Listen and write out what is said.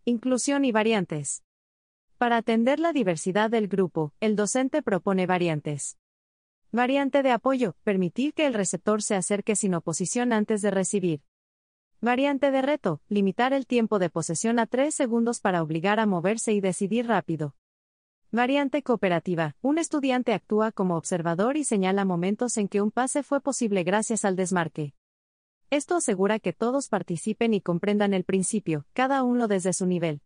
Inclusión y variantes. Para atender la diversidad del grupo, el docente propone variantes. Variante de apoyo, permitir que el receptor se acerque sin oposición antes de recibir. Variante de reto, limitar el tiempo de posesión a 3 segundos para obligar a moverse y decidir rápido. Variante cooperativa, un estudiante actúa como observador y señala momentos en que un pase fue posible gracias al desmarque. Esto asegura que todos participen y comprendan el principio, cada uno desde su nivel.